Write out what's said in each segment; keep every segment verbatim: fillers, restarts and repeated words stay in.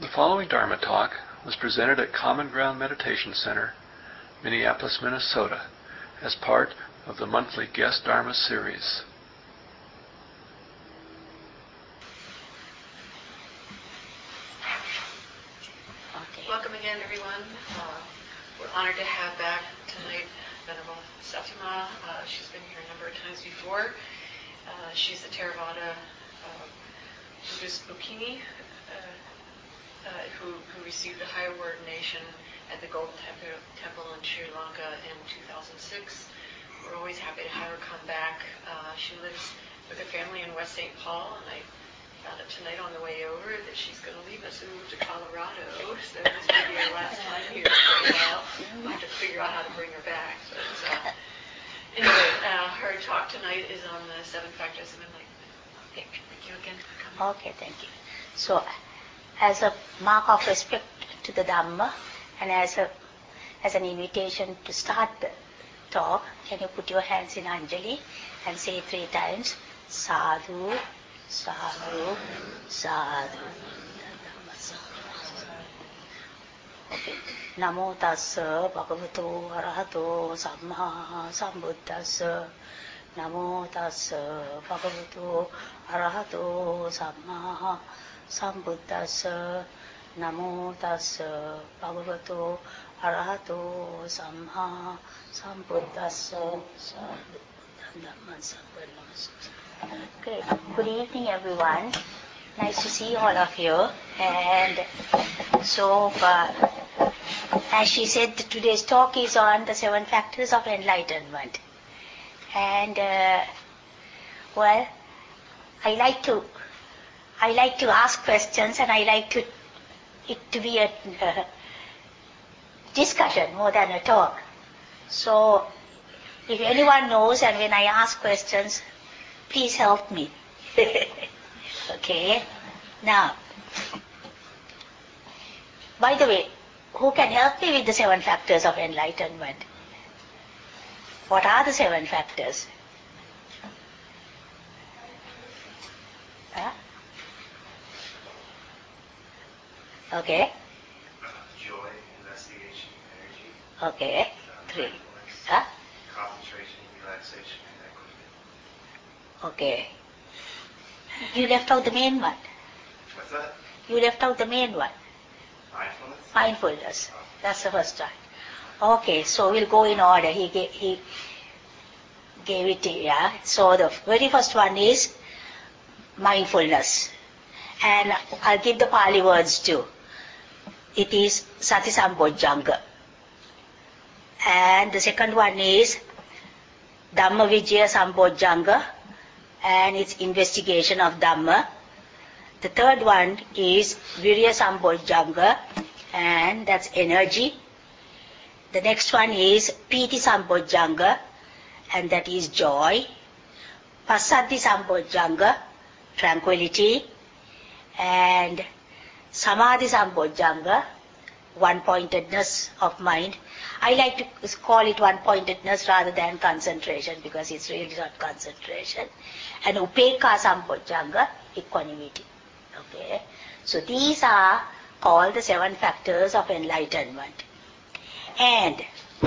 The following Dharma talk was presented at Common Ground Meditation Center, Minneapolis, Minnesota, as part of the monthly Guest Dharma series. Okay. Welcome again, everyone. Uh, we're honored to have back tonight Venerable Satyama. Uh, she's been here a number of times before. Uh, she's the Theravada uh, Buddhist Bhikkhuni uh, uh, who, who received a higher ordination at the Golden Temple, Temple in Sri Lanka in two thousand six. We're always happy to have her come back. Uh, she lives with her family in West Saint Paul, and I found out tonight on the way over that she's going to leave us and move to Colorado, so this will be her last time here for a while. We'll have to figure out how to bring her back. But, uh, anyway, uh, her talk tonight is on the seven factors of enlightenment. Okay, thank you again for coming. Okay, thank you. So, as a mark of respect to the Dhamma, and as a as an invitation to start the talk, can you put your hands in Anjali and say three times, Sadhu, Sadhu, Sadhu. Okay. Namo tassa bhagavato arahato samma sambuddhassa. Namo tassa bhagavato arahato samma sambuddhassa. Namo tassa bhagavato arahato samma sambuddhassa. Okay, good evening everyone. Nice to see all of you. And so, uh, as she said, today's talk is on the seven factors of enlightenment. And, uh, well, I like to, I like to ask questions, and I like to, it to be a uh, discussion more than a talk. So, if anyone knows, and when I ask questions, please help me. Okay? Now, by the way, who can help me with the seven factors of enlightenment? What are the seven factors? Huh? Okay. Joy, investigation, energy. Okay. Three. Huh? Concentration, relaxation, and equity. Okay. You left out the main one. What's that? You left out the main one. Mindfulness? Mindfulness. That's the first one. Okay, so we'll go in order. He gave, he gave it, yeah. So the very first one is mindfulness. And I'll give the Pali words too. It is Sati Sambojjhanga. And the second one is Dhamma Vijaya Sambojjhanga, and its investigation of Dhamma. The third one is Virya Sambojjhanga, and that's energy. The next one is Piti Sambojjhanga, and that is joy. Passaddhi Sambojjhanga, tranquility. And Samadhi Sambojjhanga, one-pointedness of mind. I like to call it one-pointedness rather than concentration, because it's really not concentration. And Upekha Sambojjhanga, equanimity. Okay? So these are all the seven factors of enlightenment. And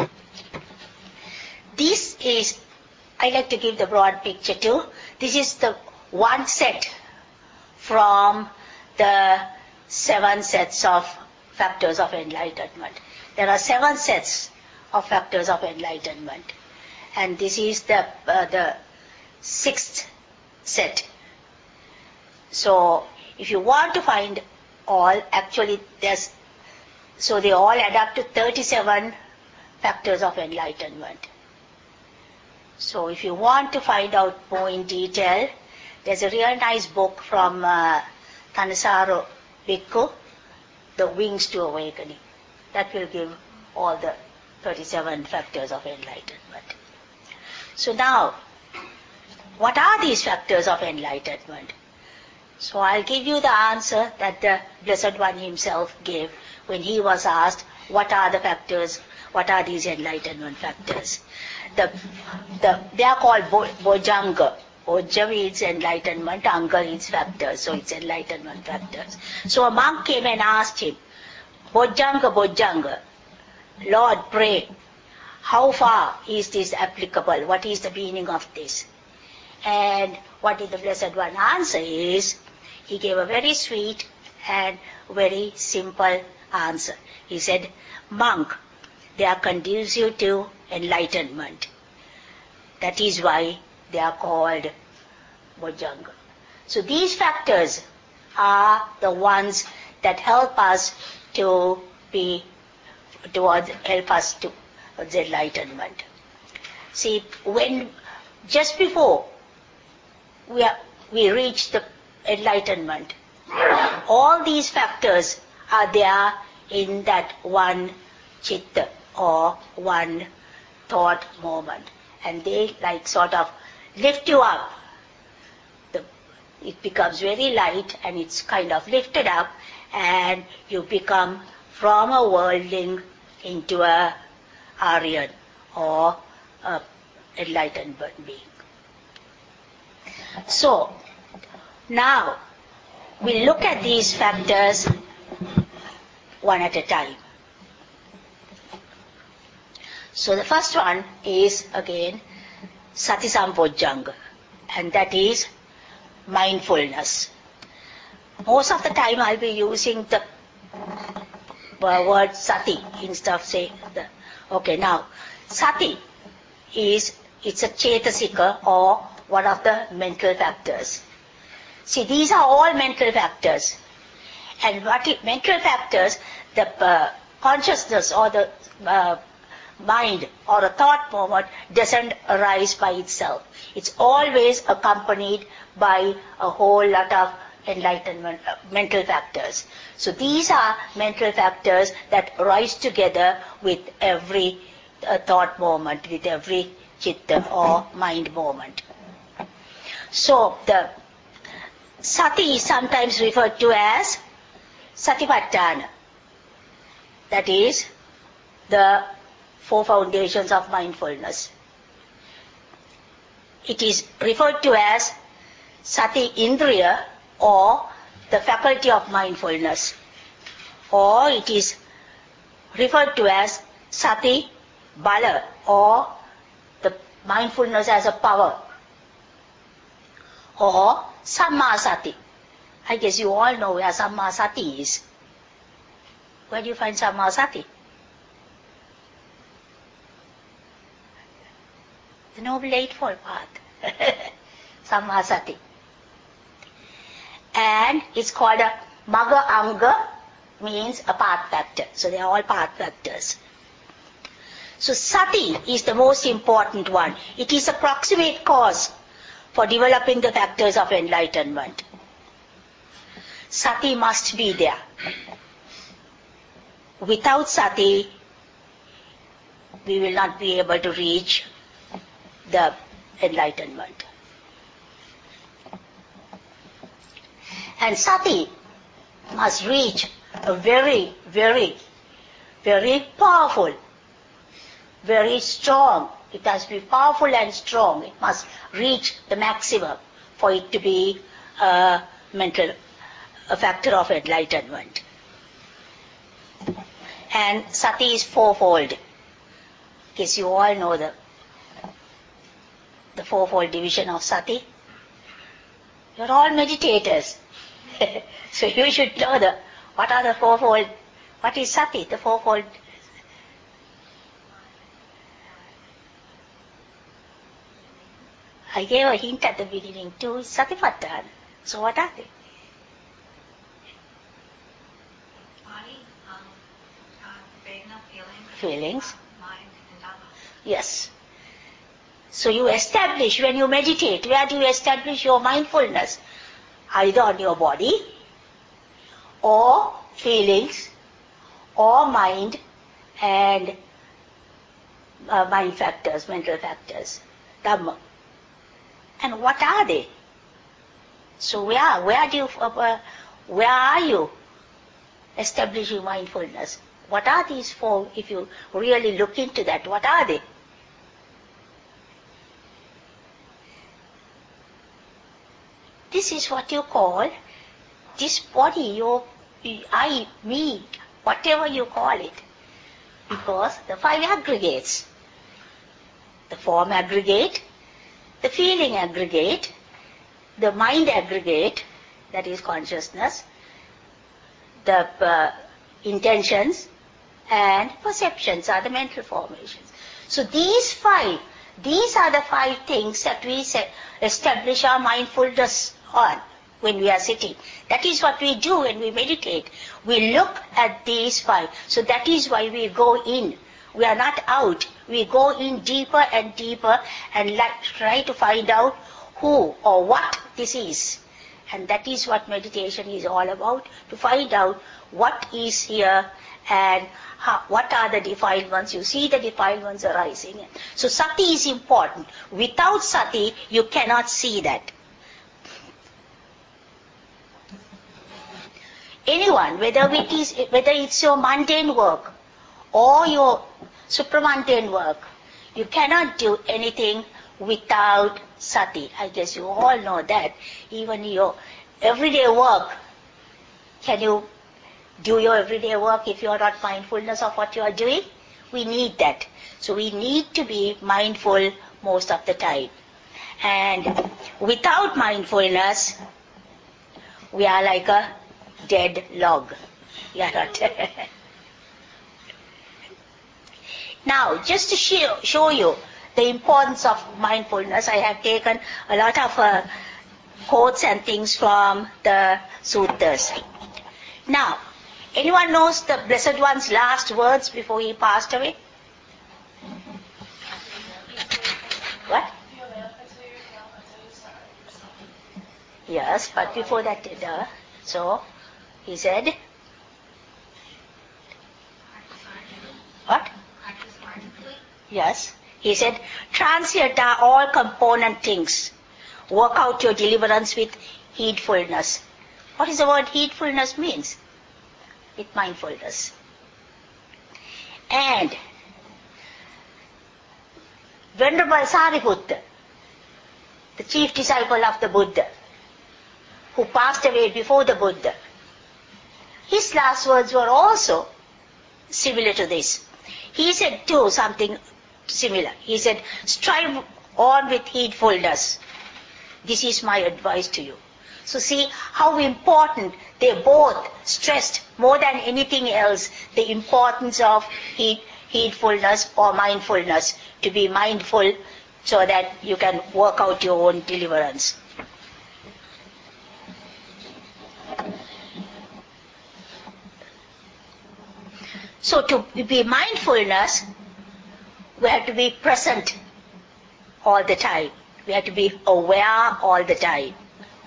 this is, I like to give the broad picture too. This is the one set from the seven sets of factors of enlightenment. There are seven sets of factors of enlightenment. And this is the, uh, the sixth set. So, if you want to find all, actually there's, so they all add up to thirty-seven factors of enlightenment. So, if you want to find out more in detail, there's a real nice book from uh, Thanissaro Bhikkhu, The Wings to Awakening. That will give all the thirty-seven factors of enlightenment. So now, what are these factors of enlightenment? So I'll give you the answer that the Blessed One himself gave when he was asked, what are the factors, what are these enlightenment factors? The, the, they are called bo- bojjhanga. Ojja means enlightenment, Anga is factors, so it's enlightenment factors. So a monk came and asked him, Bojjanga, Bojjanga, Lord, pray, how far is this applicable? What is the meaning of this? And what did the Blessed One answer is, he gave a very sweet and very simple answer. He said, monk, they are conducive to enlightenment. That is why they are called Bojjanga. So these factors are the ones that help us to be, towards, help us to the enlightenment. See, when, just before we, are, we reach the enlightenment, all these factors are there in that one chitta or one thought moment. And they like sort of lift you up. The, it becomes very light and it's kind of lifted up and you become from a worldling into a Aryan or a enlightened being. So, now we look at these factors one at a time. So the first one is again Sati Sampojjanga, and that is mindfulness. Most of the time I'll be using the word Sati instead of saying the, okay, now Sati is, it's a Chetasika or one of the mental factors. See, these are all mental factors. And what it, mental factors, the uh, consciousness or the uh, mind or a thought moment doesn't arise by itself. It's always accompanied by a whole lot of enlightenment, uh, mental factors. So these are mental factors that rise together with every uh, thought moment, with every chitta or mind moment. So the Sati is sometimes referred to as Satipatthana. That is the four foundations of mindfulness. It is referred to as Sati Indriya or the faculty of mindfulness, or it is referred to as Sati Bala or the mindfulness as a power, or Samma Sati. I guess you all know where Samma Sati is. Where do you find Samma Sati? The Noble Eightfold Path. Samma Sati. And it's called a Magga Anga, means a path factor. So they are all path factors. So Sati is the most important one. It is a proximate cause for developing the factors of enlightenment. Sati must be there. Without Sati, we will not be able to reach the enlightenment. And Sati must reach a very, very, very powerful, very strong. It has to be powerful and strong. It must reach the maximum for it to be a mental, a factor of enlightenment. And Sati is fourfold. In case you all know the, the fourfold division of Sati. You're all meditators. So you should know the, what are the fourfold, what is Sati, the fourfold. I gave a hint at the beginning too, Satipatthana. So what are they? Body, um, uh, Vedana, feelings, Feelings. uh, mind, and Dhamma. Yes. So you establish, when you meditate, where do you establish your mindfulness? Either on your body, or feelings, or mind, and uh, mind factors, mental factors, Dhamma. And what are they? So where, where do you, uh, where are you establishing mindfulness? What are these four? If you really look into that, what are they? this is what you call this body, your I, me, whatever you call it. Because the five aggregates, the form aggregate, the feeling aggregate, the mind aggregate, that is consciousness, the uh, intentions and perceptions are the mental formations. So these five, these are the five things that we set, establish our mindfulness on when we are sitting. That is what we do when we meditate. We look at these five. So that is why we go in. We are not out. We go in deeper and deeper and like, try to find out who or what this is. And that is what meditation is all about, to find out what is here and how, what are the defiled ones. You see the defiled ones arising. So sati is important. Without sati, you cannot see that. Anyone, whether it is, whether it's your mundane work or your supramundane work, you cannot do anything without sati. I guess you all know that. Even your everyday work, can you do your everyday work if you are not mindfulness of what you are doing? We need that. So we need to be mindful most of the time. And without mindfulness, we are like a dead log. We are not. Now, just to show, show you the importance of mindfulness, I have taken a lot of uh, quotes and things from the suttas. Now, anyone knows the Blessed One's last words before he passed away? What? Yes, but before that, uh, so he said, what? Yes. He said, transient are all component things. Work out your deliverance with heedfulness. What is the word heedfulness means? With mindfulness. And Venerable Sariputta, the chief disciple of the Buddha, who passed away before the Buddha, his last words were also similar to this. He said too something similar. He said, strive on with heedfulness. This is my advice to you. So see how important they both stressed more than anything else the importance of heed, heedfulness or mindfulness, to be mindful so that you can work out your own deliverance. So to be mindfulness, we have to be present all the time. We have to be aware all the time.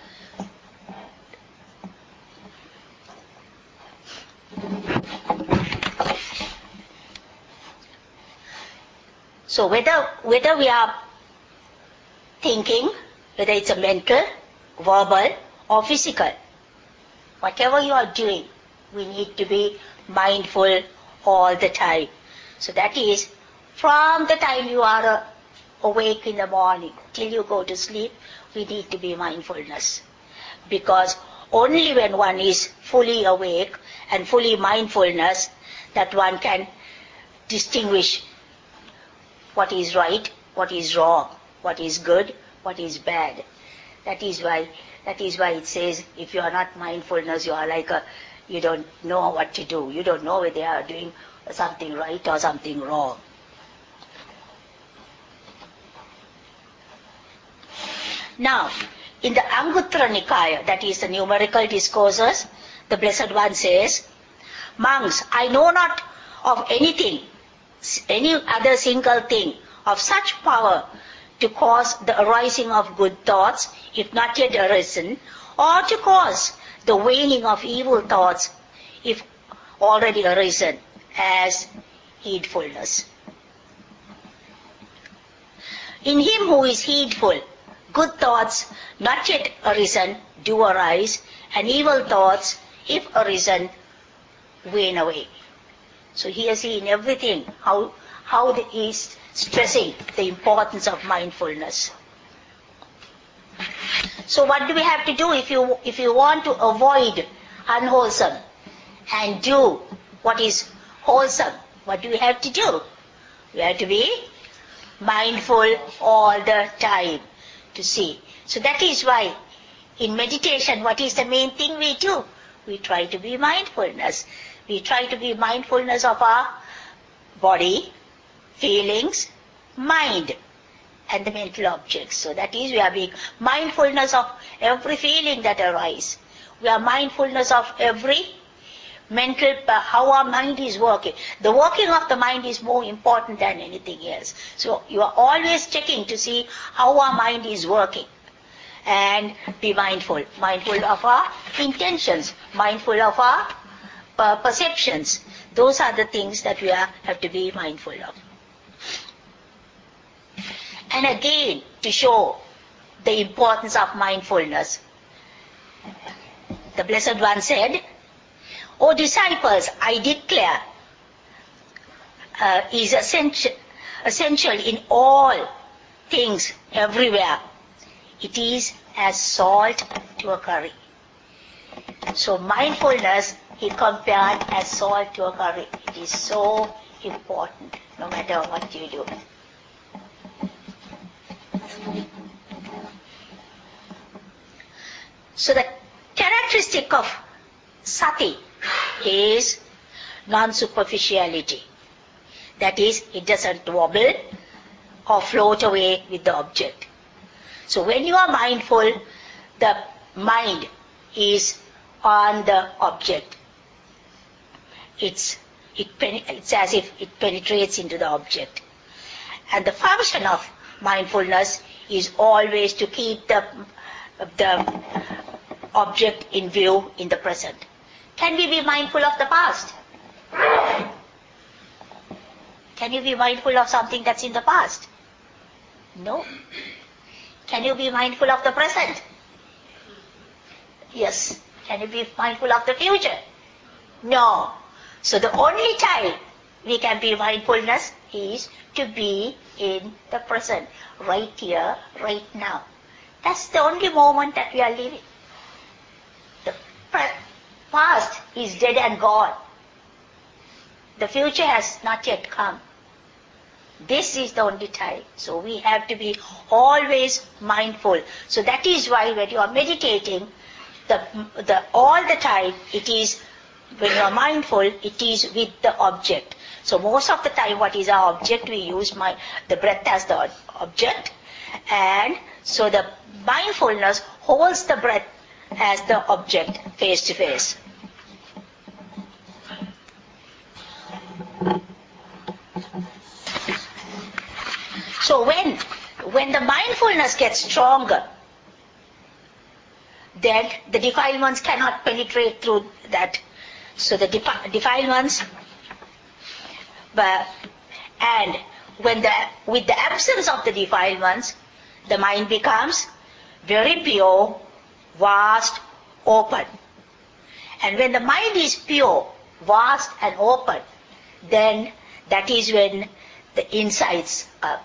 So whether whether we are thinking, whether it's a mental, verbal or physical, whatever you are doing, we need to be mindful all the time. So that is, from the time you are uh, awake in the morning till you go to sleep, we need to be mindfulness. Because only when one is fully awake and fully mindfulness, that one can distinguish what is right, what is wrong, what is good, what is bad. That is why that is why it says, if you are not mindfulness, you are like a, you don't know what to do. You don't know whether you are doing something right or something wrong. Now, in the Anguttara Nikaya, that is the numerical discourses, the Blessed One says, monks, I know not of anything, any other single thing of such power to cause the arising of good thoughts, if not yet arisen, or to cause the waning of evil thoughts, if already arisen, as heedfulness. In him who is heedful, good thoughts not yet arisen do arise, and evil thoughts, if arisen, wane away. So here see in everything how, how he is stressing the importance of mindfulness. So what do we have to do if you, if you want to avoid unwholesome and do what is wholesome? What do we have to do? We have to be mindful all the time to see. So that is why in meditation, what is the main thing we do? We try to be mindfulness. We try to be mindfulness of our body, feelings, mind, and the mental objects. So that is, we are being mindfulness of every feeling that arises. We are mindfulness of every mental, uh, how our mind is working. The working of the mind is more important than anything else. So you are always checking to see how our mind is working. And be mindful. Mindful of our intentions. Mindful of our uh, perceptions. Those are the things that we are, have to be mindful of. And again, to show the importance of mindfulness, the Blessed One said, O disciples, I declare, uh, is essential, essential in all things, everywhere. It is as salt to a curry. So mindfulness, he compared as salt to a curry. It is so important, no matter what you do. So the characteristic of sati is non-superficiality. That is, it doesn't wobble or float away with the object. So when you are mindful, the mind is on the object. It's, it, it's as if it penetrates into the object. And the function of mindfulness is always to keep the, the object in view in the present. Can we be mindful of the past? Can you be mindful of something that's in the past? No. Can you be mindful of the present? Yes. Can you be mindful of the future? No. So the only time we can be mindfulness is to be in the present, right here, right now. That's the only moment that we are living. The past is dead and gone. The future has not yet come. This is the only time. So we have to be always mindful. So that is why when you are meditating, the, the, all the time it is, when you are mindful, it is with the object. So most of the time what is our object? We use my, the breath as the object. And so the mindfulness holds the breath as the object face to face. So when, when the mindfulness gets stronger, then the defilements cannot penetrate through that. So the defi- defilements, but, and when the, with the absence of the defilements, the mind becomes very pure, vast, open. And when the mind is pure, vast and open, then that is when the insights are.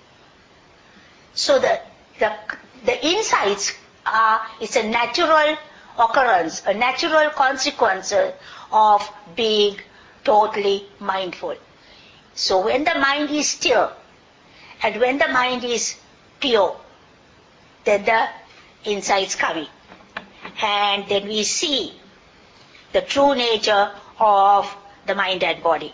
So the, the, the insights are, it's a natural occurrence, a natural consequence of being totally mindful. So when the mind is still and when the mind is pure, then the insights coming. And then we see the true nature of the mind and body.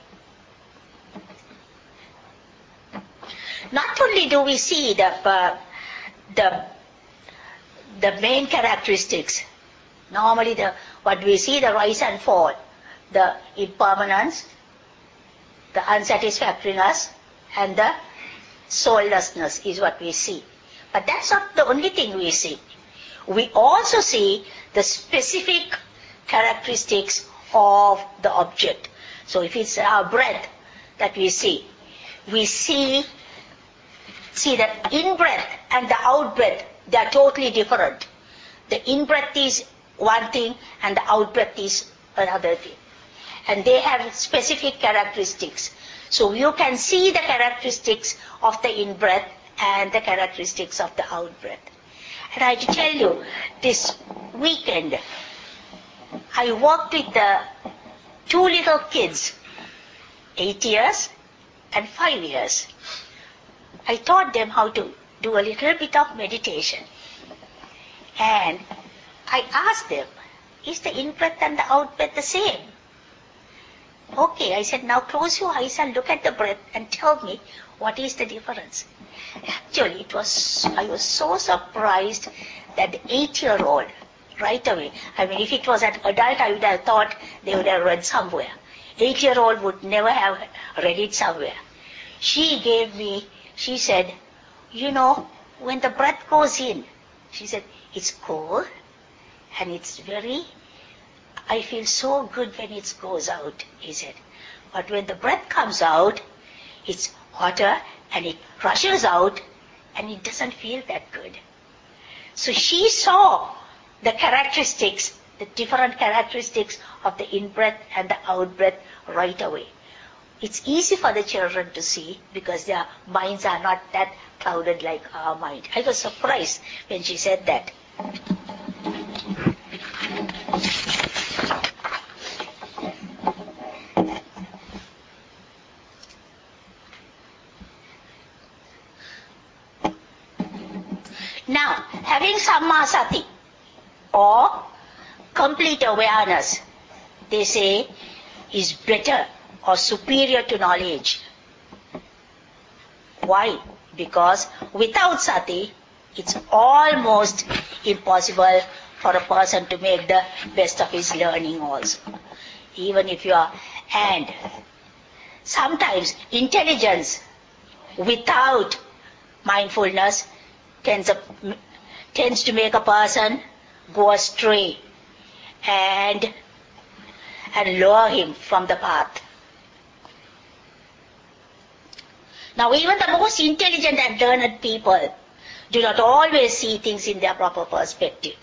Not only do we see the, uh, the, the main characteristics, normally the, what we see, the rise and fall, the impermanence, the unsatisfactoriness, and the soullessness is what we see. But that's not the only thing we see. We also see the specific characteristics of the object. So if it's our breath that we see, we see, see that in-breath and the out-breath, they are totally different. The in-breath is one thing and the out-breath is another thing. And they have specific characteristics. So you can see the characteristics of the in-breath and the characteristics of the out-breath. And I have to tell you, this weekend, I worked with the two little kids, eight years and five years. I taught them how to do a little bit of meditation. And I asked them, is the in-breath and the out-breath the same? Okay, I said, now close your eyes and look at the breath and tell me what is the difference. Actually, it was, I was so surprised that the eight-year-old, right away, I mean, if it was an adult, I would have thought they would have read somewhere. Eight-year-old would never have read it somewhere. She gave me, she said, you know, when the breath goes in, she said, it's cold and it's very, I feel so good when it goes out, he said. But when the breath comes out, it's hotter and it rushes out and it doesn't feel that good. So she saw the characteristics, the different characteristics of the in-breath and the out-breath right away. It's easy for the children to see because their minds are not that clouded like our mind. I was surprised when she said that. Now, having Sammasati or complete awareness, they say, is better or superior to knowledge. Why? Because without sati, it's almost impossible for a person to make the best of his learning also. Even if you are, and sometimes intelligence without mindfulness tends, a, tends to make a person go astray and, and lure him from the path. Now, even the most intelligent and learned people do not always see things in their proper perspective.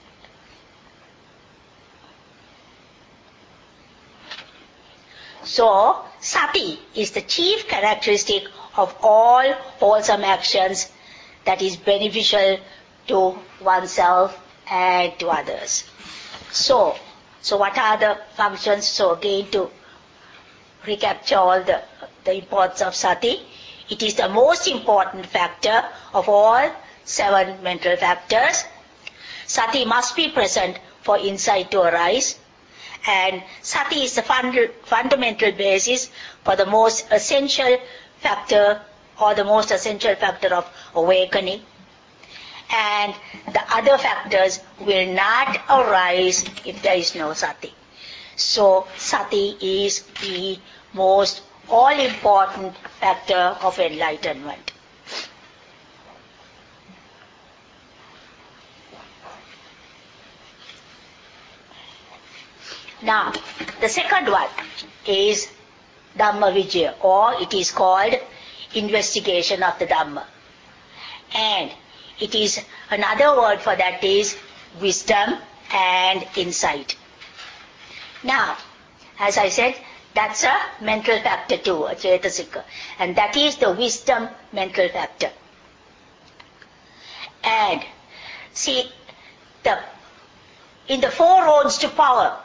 So, sati is the chief characteristic of all wholesome actions that is beneficial to oneself and to others. So, so what are the functions? So again, to recapture all the, the importance of sati, it is the most important factor of all seven mental factors. Sati must be present for insight to arise, and sati is the fund, fundamental basis for the most essential factor or the most essential factor of awakening. And the other factors will not arise if there is no sati. So sati is the most all-important factor of enlightenment. Now, the second one is Dhamma Vijaya, or it is called investigation of the Dhamma. And it is, another word for that is wisdom and insight. Now, as I said, that's a mental factor too, a Cetasika. And that is the wisdom mental factor. And see, the in the four roads to power,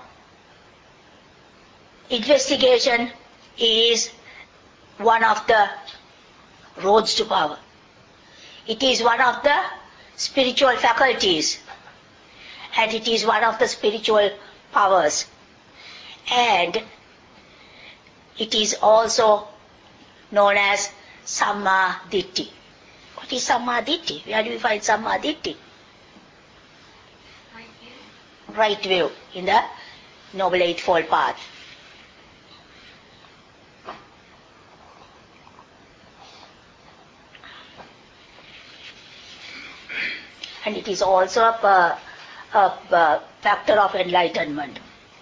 investigation is one of the roads to power. It is one of the spiritual faculties, and it is one of the spiritual powers. And it is also known as Samma Ditti. What is Samma Ditti? Where do we find Samma Ditti? Right view. Right view in the Noble Eightfold Path. And it is also a, a, a factor of enlightenment.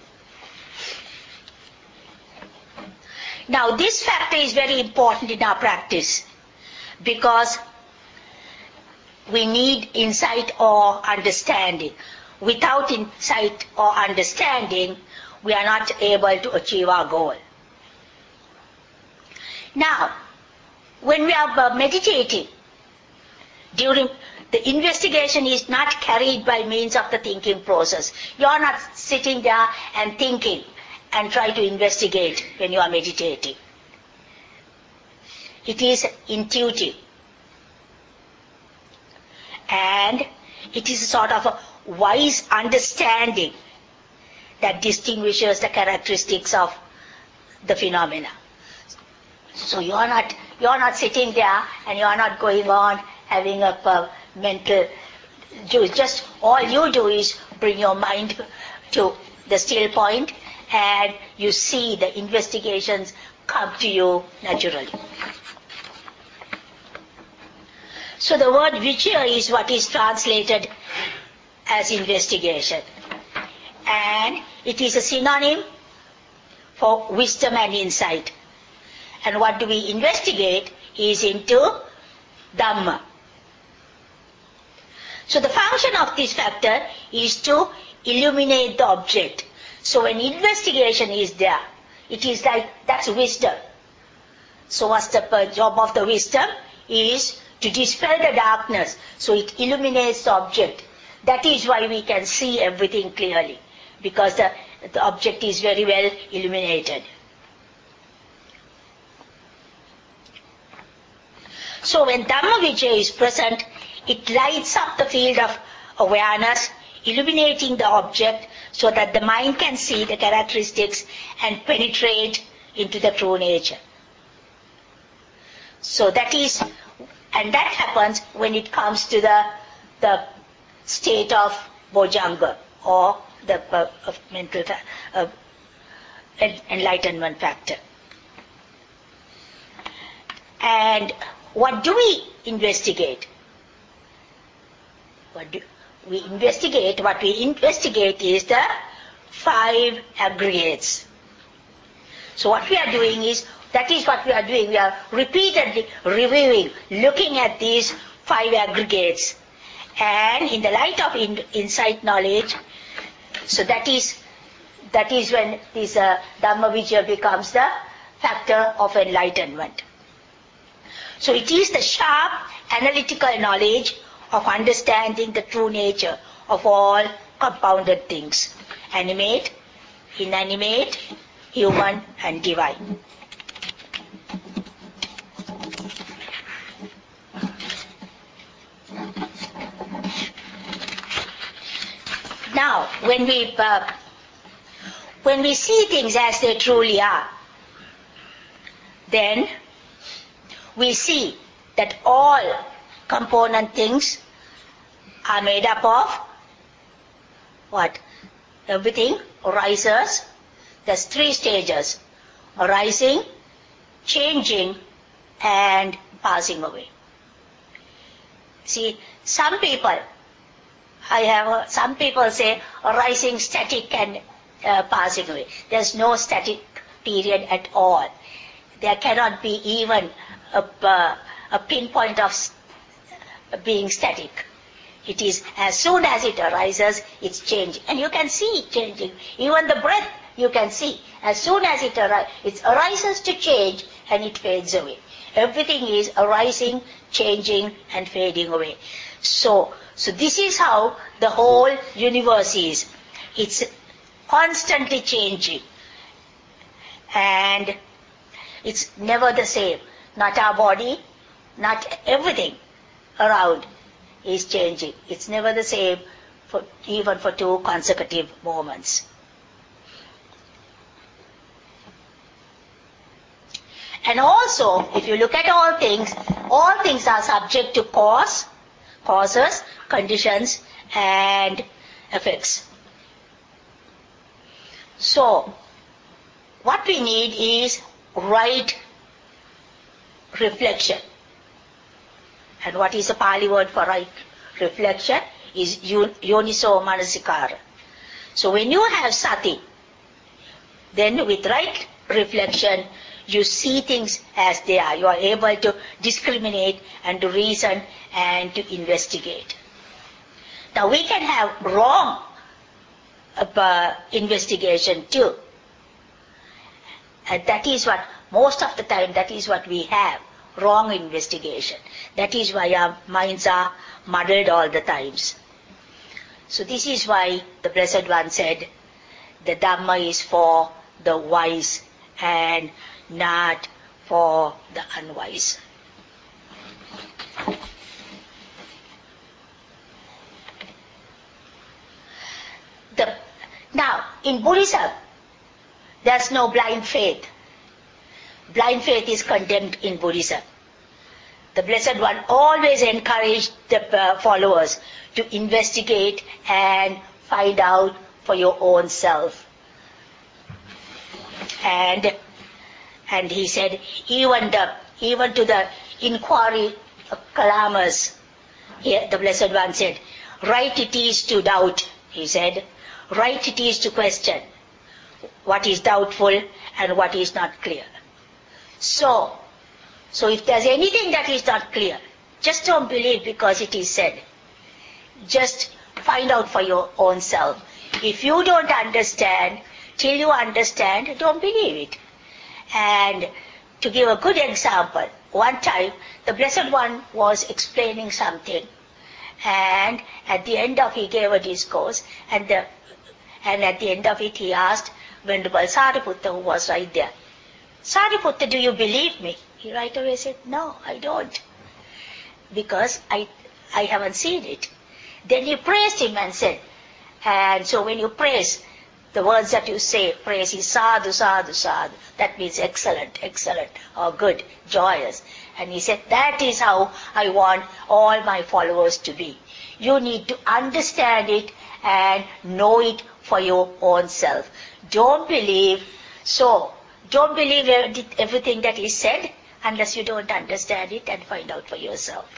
Now, this factor is very important in our practice because we need insight or understanding. Without insight or understanding, we are not able to achieve our goal. Now, when we are meditating, during the investigation is not carried by means of the thinking process. You are not sitting there and thinking and try to investigate when you are meditating. It is intuitive. And it is a sort of a wise understanding that distinguishes the characteristics of the phenomena. So you are not you are not sitting there and you are not going on having a uh, mental juice. Just all you do is bring your mind to the still point and you see the investigations come to you naturally. So the word vichya is what is translated as investigation. And it is a synonym for wisdom and insight. And what do we investigate is into Dhamma. So the function of this factor is to illuminate the object. So when investigation is there, it is like, that's wisdom. So what's the job of the wisdom? Is to dispel the darkness. So it illuminates the object. That is why we can see everything clearly. Because the, the object is very well illuminated. So when Dhamma Vichya is present, it lights up the field of awareness, illuminating the object so that the mind can see the characteristics and penetrate into the true nature. So that is, and that happens when it comes to the, the state of Bojjhanga or the uh, of mental uh, enlightenment factor. And what do we investigate? What do we investigate? What we investigate is the five aggregates. So what we are doing is, that is what we are doing. We are repeatedly reviewing, looking at these five aggregates. And in the light of in, insight knowledge, so that is that is when this uh, Dhamma Vichya becomes the factor of enlightenment. So it is the sharp analytical knowledge of understanding the true nature of all compounded things, animate, inanimate, human and divine. Now, when we uh, when we see things as they truly are, then we see that all component things are made up of what? Everything arises. There's three stages: arising, changing, and passing away. See, some people, I have uh, some people say arising, static, and uh, passing away. There's no static period at all. There cannot be even a, uh, a pinpoint of st- being static. It is as soon as it arises, it's changing. And you can see it changing. Even the breath, you can see. As soon as it, ari- it arises to change and it fades away. Everything is arising, changing, and fading away. So, so this is how the whole universe is. It's constantly changing. And it's never the same. Not our body, not everything around is changing. It's never the same, for, even for two consecutive moments. And also, if you look at all things, all things are subject to cause, causes, conditions, and effects. So, what we need is right reflection. And what is the Pali word for right reflection? Is yoniso manasikara. So when you have sati, then with right reflection, you see things as they are. You are able to discriminate and to reason and to investigate. Now we can have wrong uh, investigation too. And that is what, most of the time, that is what we have. wrong investigation. That is why our minds are muddled all the times. So this is why the Blessed One said, the Dhamma is for the wise and not for the unwise. The, now, in Buddhism, there's no blind faith. Blind faith is condemned in Buddhism. The Blessed One always encouraged the uh, followers to investigate and find out for your own self. And and he said, even the even to the inquiry clamors, here the Blessed One said, right it is to doubt, he said, right it is to question what is doubtful and what is not clear. So, so if there's anything that is not clear, just don't believe because it is said. Just find out for your own self. If you don't understand, till you understand, don't believe it. And to give a good example, one time the Blessed One was explaining something, and at the end of he gave a discourse, and the and at the end of it he asked Venerable Sariputta, who was right there, Sariputta, do you believe me? He right away said, no, I don't, because I I haven't seen it. Then he praised him and said, and so when you praise, the words that you say, praise is sadhu, sadhu, sadhu. That means excellent, excellent, or good, joyous. And he said, that is how I want all my followers to be. You need to understand it and know it for your own self. Don't believe, so, don't believe everything that is said unless you don't understand it and find out for yourself.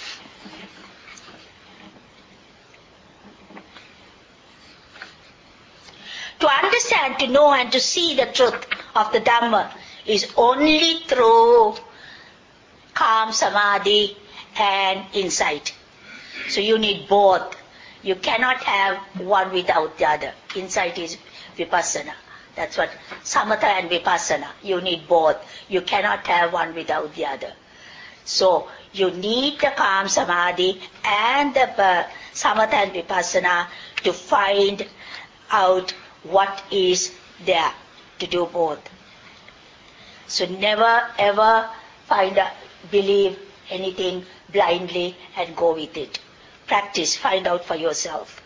To understand, to know and to see the truth of the Dhamma is only through calm, samadhi and insight. So you need both. You cannot have one without the other. Insight is vipassana. That's what samatha and vipassana. You need both. You cannot have one without the other. So you need the calm, samadhi and the uh, samatha and vipassana to find out what is there, to do both. So never ever find a, believe anything blindly and go with it. Practice, find out for yourself.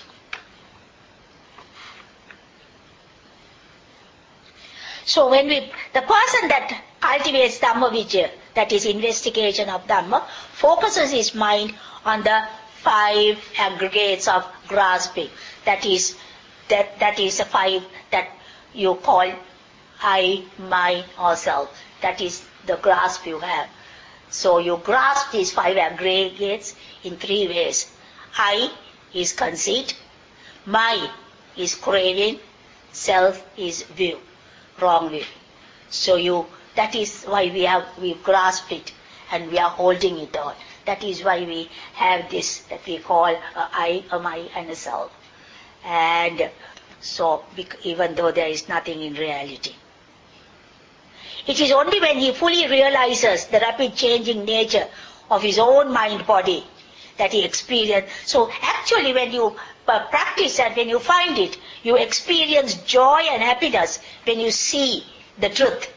So when we, the person that cultivates Dhamma Vijaya, that is investigation of Dhamma, focuses his mind on the five aggregates of grasping. That is That, that is the five that you call I, my, or self. That is the grasp you have. So you grasp these five aggregates in three ways. I is conceit, my is craving, self is view, wrong view. So you, that is why we have, we grasp it and we are holding it on. That is why we have this that we call a I, a my, and a self. And so, even though there is nothing in reality. It is only when he fully realizes the rapid changing nature of his own mind-body that he experiences. So actually when you practice and when you find it, you experience joy and happiness when you see the truth.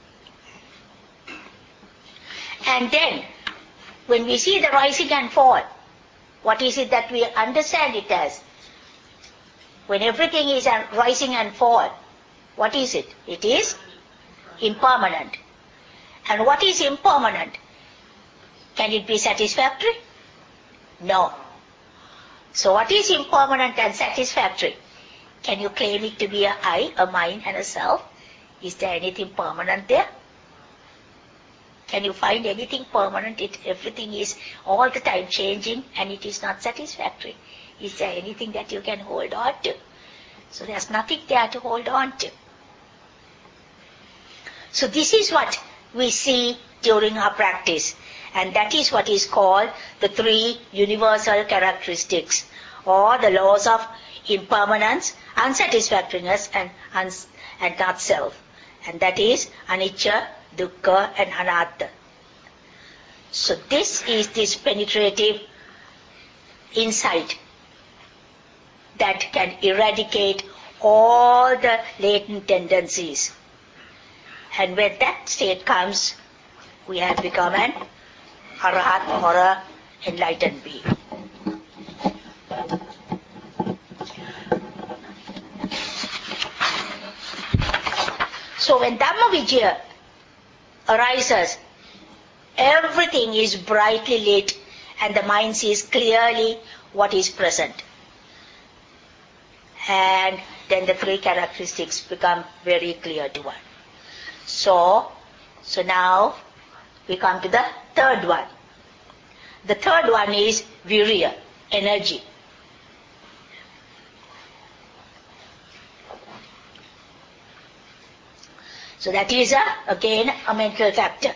And then, when we see the rising and fall, what is it that we understand it as? When everything is rising and fall, what is it? It is impermanent. And what is impermanent? Can it be satisfactory? No. So what is impermanent and satisfactory? Can you claim it to be a I, a mind, and a self? Is there anything permanent there? Can you find anything permanent? It, everything is all the time changing and it is not satisfactory. Is there anything that you can hold on to? So there's nothing there to hold on to. So this is what we see during our practice. And that is what is called the three universal characteristics, or the laws of impermanence, unsatisfactoriness, and, and not self. And that is anicca, dukkha, and anatta. So this is this penetrative insight that can eradicate all the latent tendencies. And when that state comes, we have become an arahat or a enlightened being. So when Dhamma Vijaya arises, everything is brightly lit and the mind sees clearly what is present. And then the three characteristics become very clear to one. So, so now we come to the third one. The third one is virya, energy. So that is a, again a mental factor.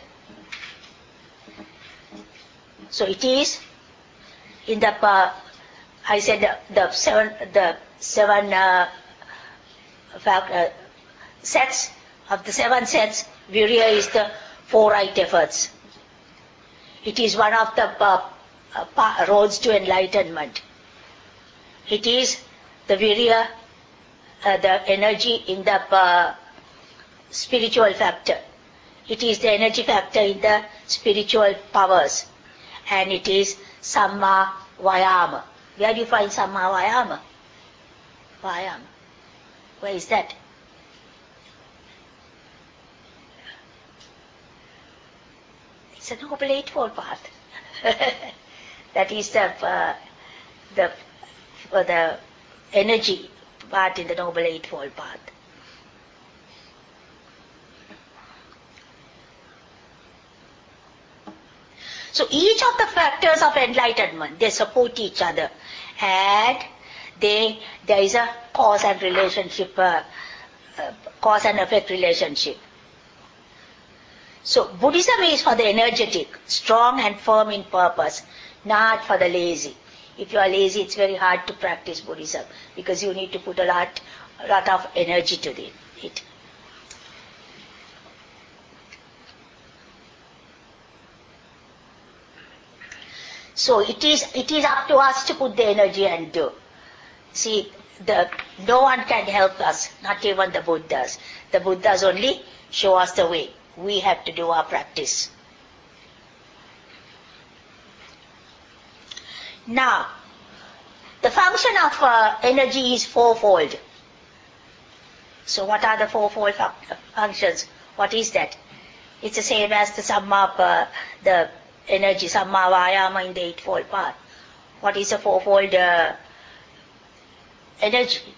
So it is in the uh, I said the, the seven the seven uh, fact, uh, sets of the seven sets. Virya is the four right efforts. It is one of the uh, uh, roads to enlightenment. It is the virya, uh, the energy in the uh, spiritual factor. It is the energy factor in the spiritual powers. And it is Samma Vayama. Where do you find Samma Vayama? Vayama. Where is that? It's a Noble Eightfold Path. That is the, uh, the, uh, the energy part in the Noble Eightfold Path. So each of the factors of enlightenment, they support each other, and they there is a cause and relationship, uh, uh, cause and effect relationship. So Buddhism is for the energetic, strong and firm in purpose, not for the lazy. If you are lazy, it's very hard to practice Buddhism because you need to put a lot, a lot of energy to it. So it is it is up to us to put the energy and do. See, the no one can help us, not even the Buddhas. The Buddhas only show us the way. We have to do our practice. Now, the function of uh, energy is fourfold. So what are the fourfold fun- functions? What is that? It's the same as the Samma, uh, the energy, Samma Vayama in the Eightfold Path. What is the fourfold uh, energy?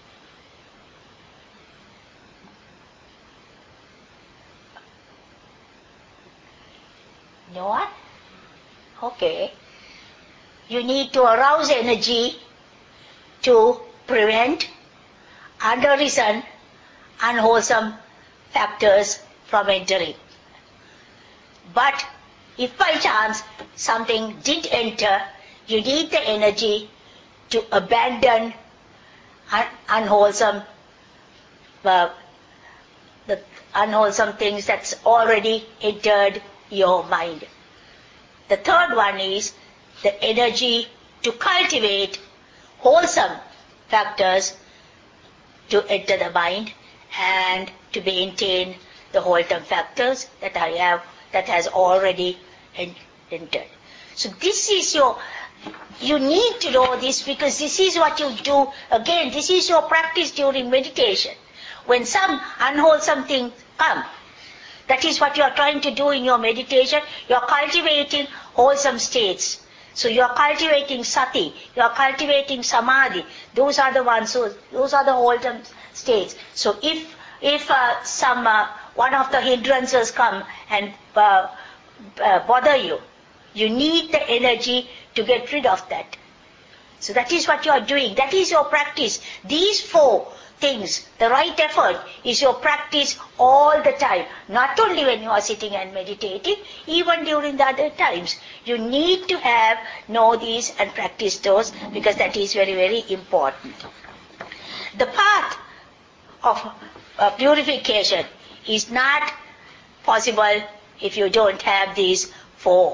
No one? Okay. You need to arouse energy to prevent under-reason unwholesome factors from entering. But if by chance something did enter, you need the energy to abandon un- unwholesome, uh, the unwholesome things that's already entered your mind. The third one is the energy to cultivate wholesome factors to enter the mind and to maintain the wholesome factors that I have, that has already entered. So this is your, you need to know this because this is what you do. Again, this is your practice during meditation. When some unwholesome thing come, that is what you are trying to do in your meditation. You are cultivating wholesome states. So you are cultivating sati, you are cultivating samadhi. Those are the ones who, those are the wholesome states. So if if uh, some uh, one of the hindrances come and uh, uh, bother you, you need the energy to get rid of that. So that is what you are doing. That is your practice. These four things, the right effort is your practice all the time. Not only when you are sitting and meditating, even during the other times. You need to have, know these and practice those because that is very, very important. The path of uh, purification is not possible if you don't have these four.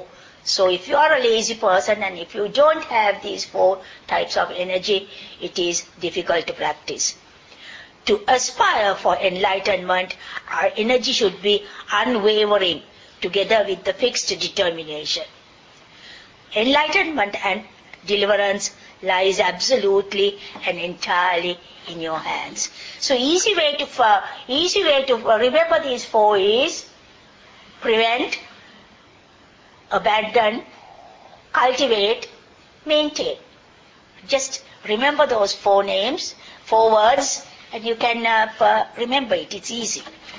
So if you are a lazy person and if you don't have these four types of energy, it is difficult to practice. To aspire for enlightenment, our energy should be unwavering, together with the fixed determination. Enlightenment and deliverance lies absolutely and entirely in your hands. So easy way to uh, easy way to remember these four is prevent, abandon, cultivate, maintain. Just remember those four names, four words, and you can uh, remember it. It's easy.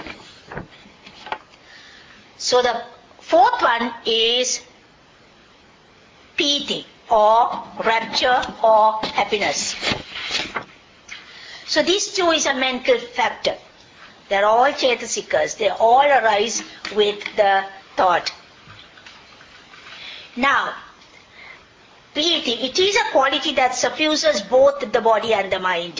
So the fourth one is piti, or rapture or happiness. So these two is a mental factor. They're all chetasikas. They all arise with the thought. Now, piti, it is a quality that suffuses both the body and the mind.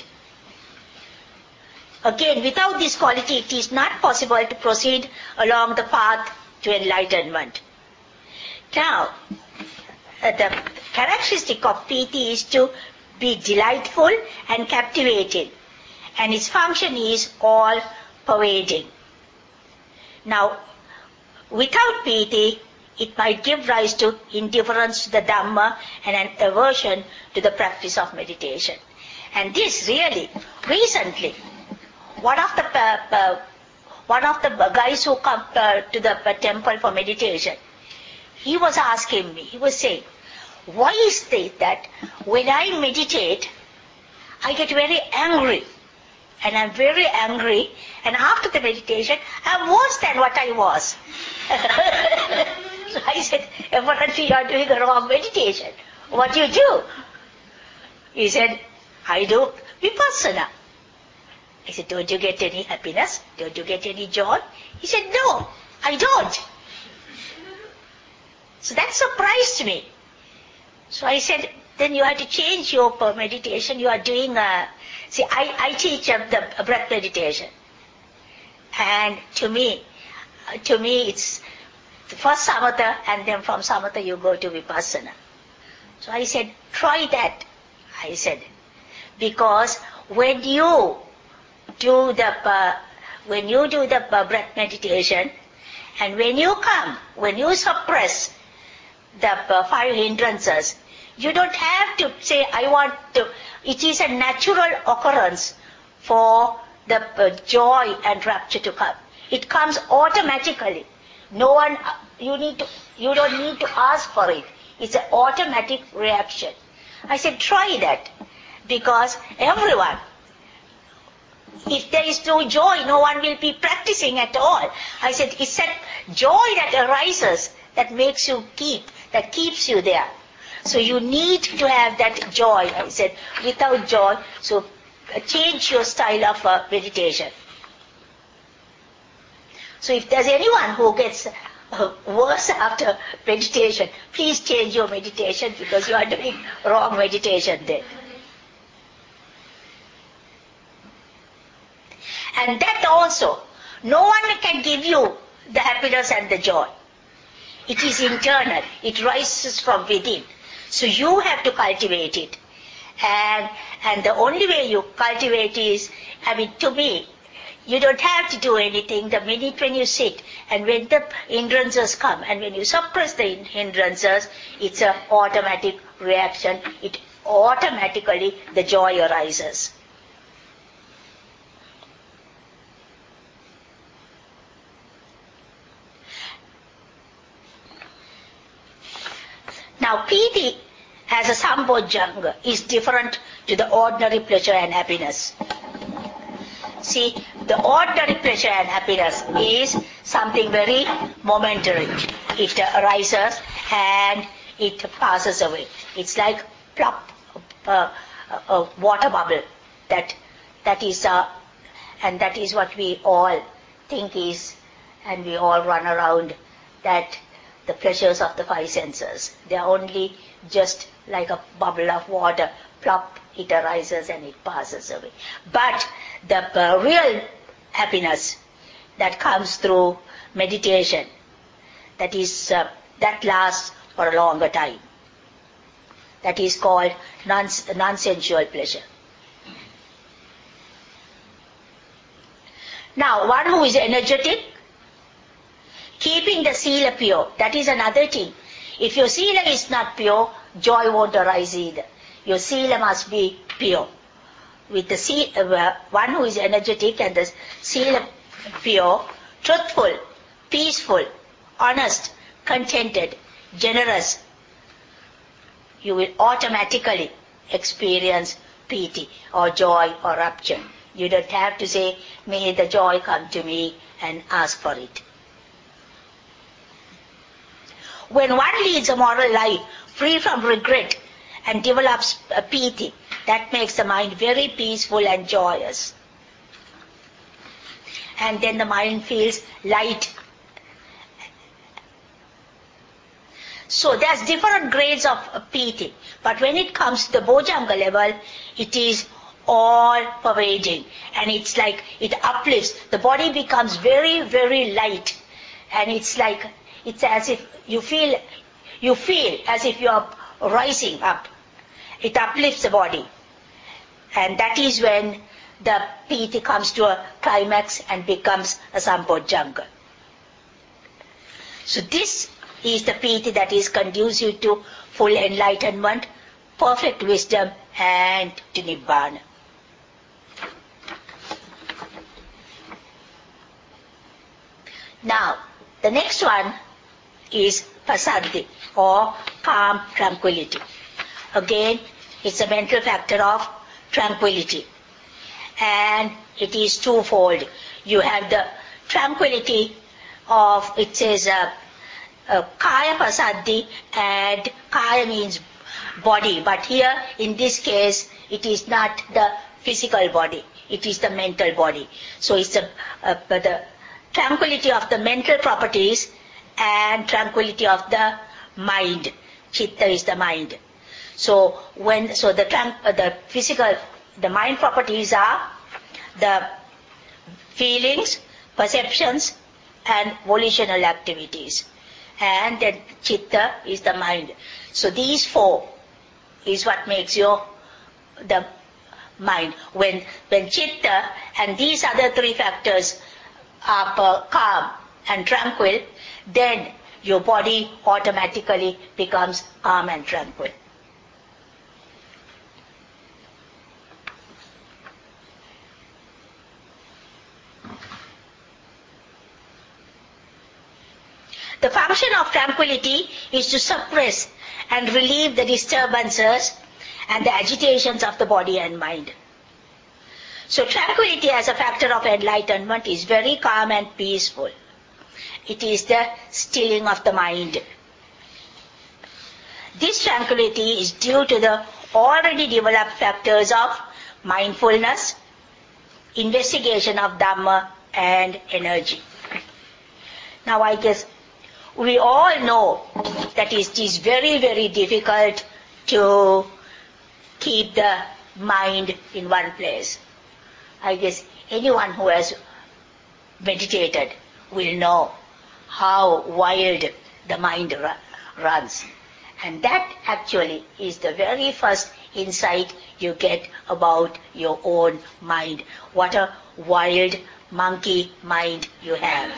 Again, without this quality, it is not possible to proceed along the path to enlightenment. Now, uh, the characteristic of piti is to be delightful and captivating, and its function is all-pervading. Now, without piti, it might give rise to indifference to the Dhamma and an aversion to the practice of meditation. And this really, recently, one of the uh, uh, one of the guys who come uh, to the uh, temple for meditation, he was asking me, he was saying, why is it that when I meditate, I get very angry, and I'm very angry, and after the meditation, I'm worse than what I was. So I said, apparently you are doing a wrong meditation. What do you do? He said, I do vipassana. I said, don't you get any happiness? Don't you get any joy? He said, no, I don't. So that surprised me. So I said, then you have to change your meditation. You are doing a, see, I, I teach uh, the breath meditation. And to me, uh, to me it's first samatha, and then from samatha you go to vipassana. So I said, try that. I said, because when you do the uh, when you do the uh, breath meditation, and when you come, when you suppress the uh, five hindrances, you don't have to say, I want to. It is a natural occurrence for the uh, joy and rapture to come. It comes automatically. No one, you need to, you don't need to ask for it. It's an automatic reaction. I said, try that, because everyone, if there is no joy, no one will be practicing at all. I said, it's that joy that arises that makes you keep, that keeps you there. So you need to have that joy. I said, without joy, so change your style of uh, meditation. So if there's anyone who gets uh, worse after meditation, please change your meditation, because you are doing wrong meditation then. And that also, no one can give you the happiness and the joy. It is internal. It rises from within. So you have to cultivate it. And, and the only way you cultivate is, I mean, to me, you don't have to do anything. The minute when you sit and when the hindrances come and when you suppress the hindrances, it's an automatic reaction. It automatically, the joy arises. Now, piti as a sambojjhanga is different to the ordinary pleasure and happiness. See, the ordinary pleasure and happiness is something very momentary. It arises and it passes away. It's like plop, uh, a, a water bubble. That, that is, uh, and that is what we all think is, and we all run around that. The pleasures of the five senses. They are only just like a bubble of water. Plop, it arises and it passes away. But the uh, real happiness that comes through meditation, that is, uh, that lasts for a longer time. That is called non, non-sensual pleasure. Now, one who is energetic, keeping the sila pure, that is another thing. If your sila is not pure, joy won't arise either. Your sila must be pure. With the sila, uh, one who is energetic and the sila pure, truthful, peaceful, honest, contented, generous, you will automatically experience piti or joy or rapture. You don't have to say, may the joy come to me and ask for it. When one leads a moral life free from regret and develops a piti, that makes the mind very peaceful and joyous. And then the mind feels light. So there's different grades of piti, but when it comes to the Bojjhanga level, it is all pervading, and it's like it uplifts. The body becomes very, very light, and it's like it's as if you feel you feel as if you are rising up. It uplifts the body, and that is when the piti comes to a climax and becomes a Sambojjhanga. So this is the piti that is conducive to full enlightenment, perfect wisdom, and to Nibbana. Now, the next one is Pasaddi, or calm tranquility. Again, it's a mental factor of tranquility. And it is twofold. You have the tranquility of, it says, uh, uh, Kaya Pasaddi, and Kaya means body. But here, in this case, it is not the physical body. It is the mental body. So it's a, uh, the tranquility of the mental properties and tranquility of the mind. Chitta is the mind. So when so the uh, the physical, the mind properties are the feelings, perceptions, and volitional activities, and then chitta is the mind. So these four is what makes you the mind. When when chitta and these other three factors are calm and tranquil, then your body automatically becomes calm and tranquil. The function of tranquility is to suppress and relieve the disturbances and the agitations of the body and mind. So tranquility as a factor of enlightenment is very calm and peaceful. It is the stilling of the mind. This tranquility is due to the already developed factors of mindfulness, investigation of Dhamma, and energy. Now I guess we all know that it is very, very difficult to keep the mind in one place. I guess anyone who has meditated will know how wild the mind ru- runs. And that actually is the very first insight you get about your own mind. What a wild monkey mind you have.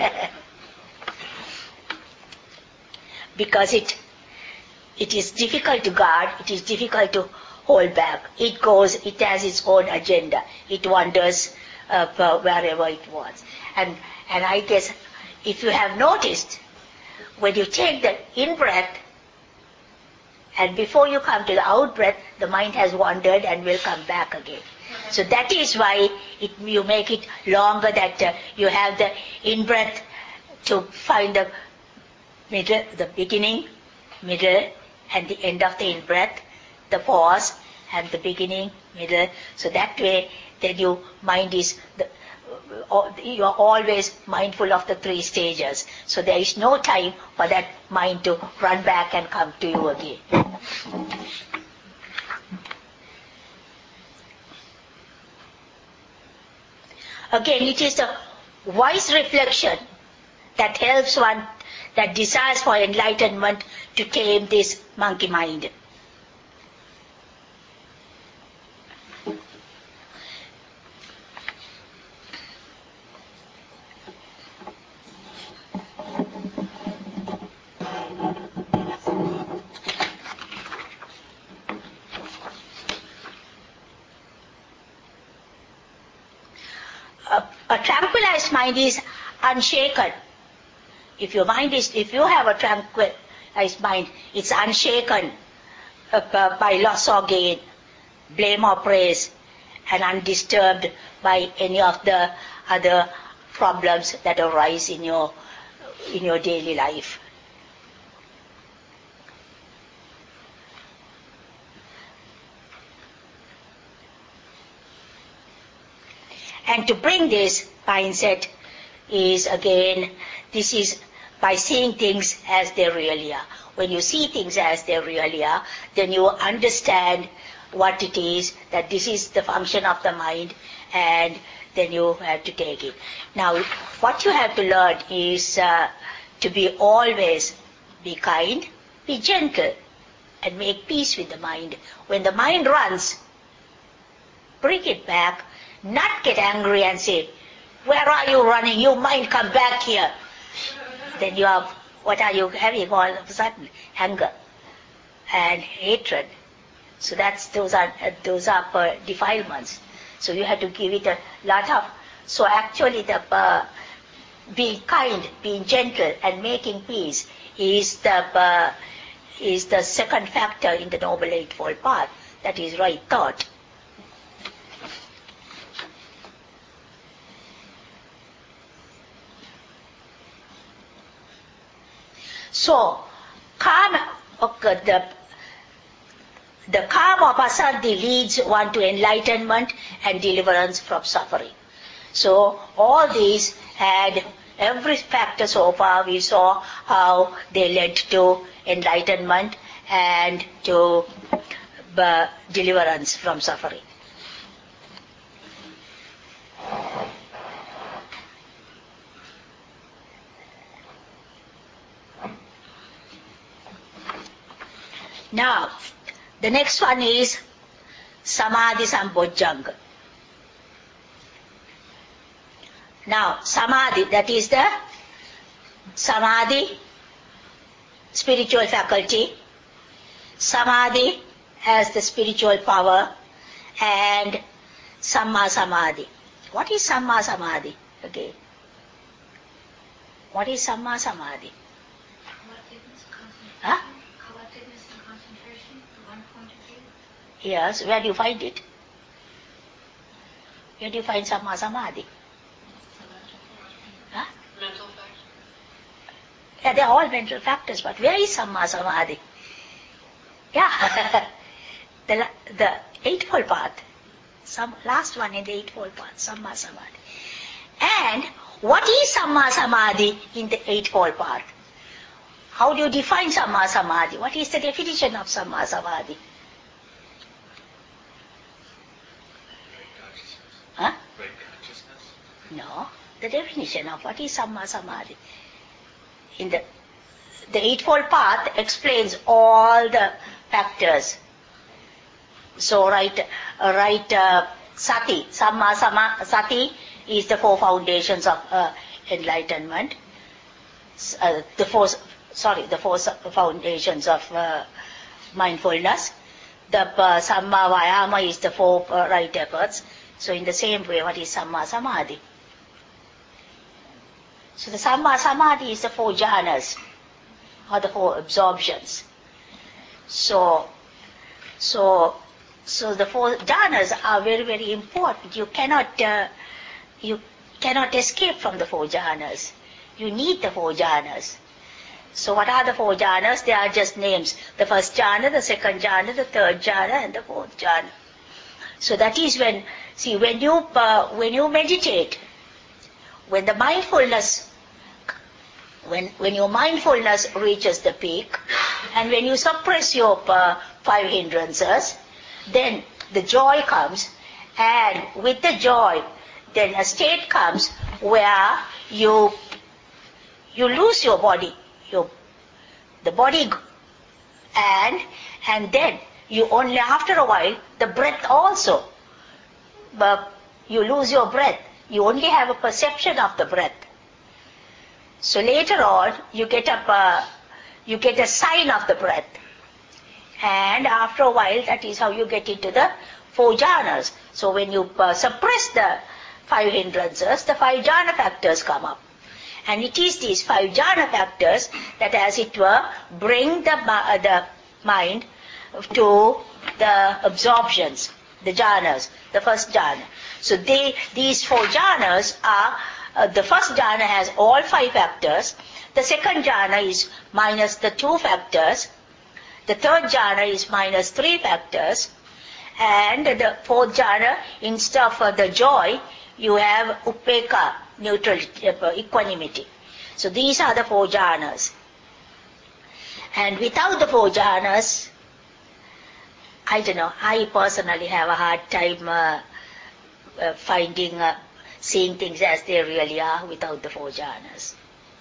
Because it it is difficult to guard, it is difficult to hold back. It goes, it has its own agenda. It wanders uh, wherever it wants. And, and I guess if you have noticed, when you take the in-breath, and before you come to the out-breath, the mind has wandered and will come back again. So that is why it, you make it longer, that uh, you have the in-breath to find the middle, the beginning, middle, and the end of the in-breath, the pause, and the beginning, middle. So that way, then your mind is, the, you are always mindful of the three stages. So there is no time for that mind to run back and come to you again. Again, it is the wise reflection that helps one, that desires for enlightenment to tame this monkey mind. A, a tranquilized mind is unshaken. If your mind is, if you have a tranquilized mind, it's unshaken uh, by loss or gain, blame or praise, and undisturbed by any of the other problems that arise in your in your daily life. And to bring this mindset is again, this is by seeing things as they really are. When you see things as they really are, then you understand what it is, that this is the function of the mind, and then you have to take it. Now, what you have to learn is uh, to be always be kind, be gentle, and make peace with the mind. When the mind runs, bring it back, not get angry and say, where are you running? You mind, come back here. Then you have, what are you having all of a sudden? Anger and hatred. So that's, those are, those are uh, defilements. So you have to give it a lot of, so actually the uh, being kind, being gentle and making peace is the, uh, is the second factor in the Noble Eightfold Path. That is right thought. So, calm, okay, the, the calm of Asadhi leads one to enlightenment and deliverance from suffering. So, all these had, every factor so far we saw how they led to enlightenment and to uh, deliverance from suffering. Now, the next one is Samadhi Sambojjhanga. Now, Samadhi, that is the Samadhi, spiritual faculty, Samadhi as the spiritual power, and Samma Samadhi. What is Samma Samadhi? Again, what is Samma Samadhi? Huh? Yes, where do you find it? Where do you find Samma Samadhi? Huh? Mental factors. Yeah, they're all mental factors, but where is Samma Samadhi? Yeah, the, the Eightfold Path, some last one in the Eightfold Path, Samma Samadhi. And what is Samma Samadhi in the Eightfold Path? How do you define Samma Samadhi? What is the definition of Samma Samadhi? Huh? Right consciousness? No, the definition of what is Samma Samadhi. In the the Eightfold Path explains all the factors. So right, uh, right, uh, Sati, Samma Sama, Sati is the four foundations of uh, enlightenment. Uh, the four, sorry, the four foundations of uh, mindfulness. The uh, Samma Vayama is the four uh, right efforts. So in the same way, what is Samma Samadhi? So the Samma Samadhi is the four jhanas, or the four absorptions. So, so, so the four jhanas are very, very important. You cannot, uh, you cannot escape from the four jhanas. You need the four jhanas. So what are the four jhanas? They are just names. The first jhana, the second jhana, the third jhana, and the fourth jhana. So that is when, see, when you, uh, when you meditate, when the mindfulness, when, when your mindfulness reaches the peak, and when you suppress your uh, five hindrances, then the joy comes, and with the joy, then a state comes where you, you lose your body. your the body, g- and and then you only after a while the breath also. But you lose your breath. You only have a perception of the breath. So later on, you get up a, you get a sign of the breath, and after a while, that is how you get into the four jhanas. So when you uh, suppress the five hindrances, the five jhana factors come up, and it is these five jhana factors that, as it were, bring the uh, the mind to the absorptions, the jhanas, the first jhana. So they, these four jhanas are, uh, the first jhana has all five factors, the second jhana is minus the two factors, the third jhana is minus three factors, and the fourth jhana, instead of uh, the joy, you have upeka, neutral, uh, equanimity. So these are the four jhanas. And without the four jhanas, I don't know, I personally have a hard time uh, uh, finding, uh, seeing things as they really are without the four jhanas.